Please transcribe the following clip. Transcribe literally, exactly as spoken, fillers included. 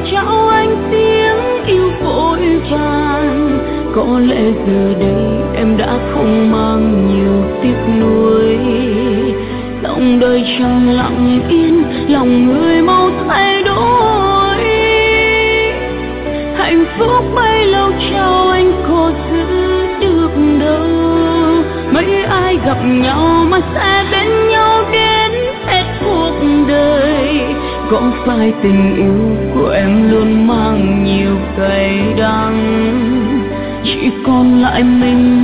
trao anh tiếng yêu vội vàng. Có lẽ giờ đây em đã không mang nhiều tiếc nuối. Lòng đời chẳng lặng yên, lòng người mau thay đổi. Hạnh phúc bấy lâu trao anh có giữ được đâu. Mấy ai gặp nhau mà sẽ bên nhau đến hết cuộc đời. Có phải tình yêu của em luôn mang nhiều cay đắng, chỉ còn lại mình